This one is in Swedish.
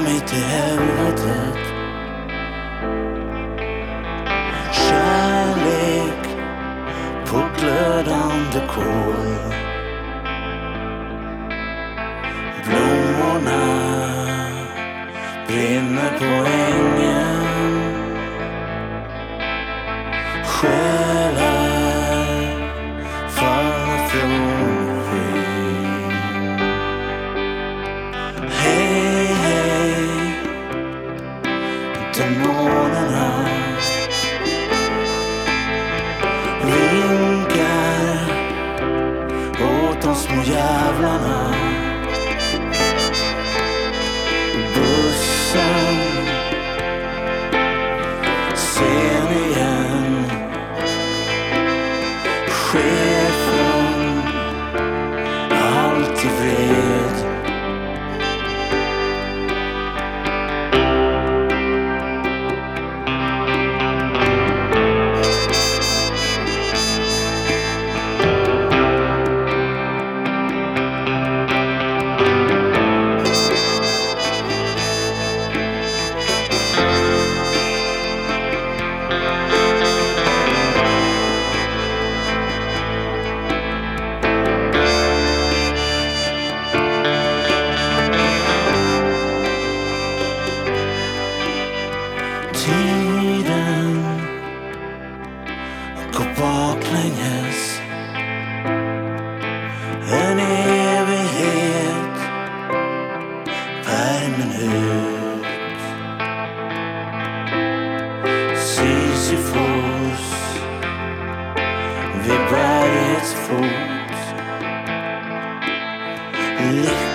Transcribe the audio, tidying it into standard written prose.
mig till helvetet. Kärlek på glödande kol. Blommorna brinner på ängen. Själar faller från skyn. Hej, hej, demonerna vinkar åt de små jävlarna. Bussen, sen igen. Chefen, alltid vred. Tiden går baklänges. En evighet, värmen ut. Sisyfos vid bergets fot.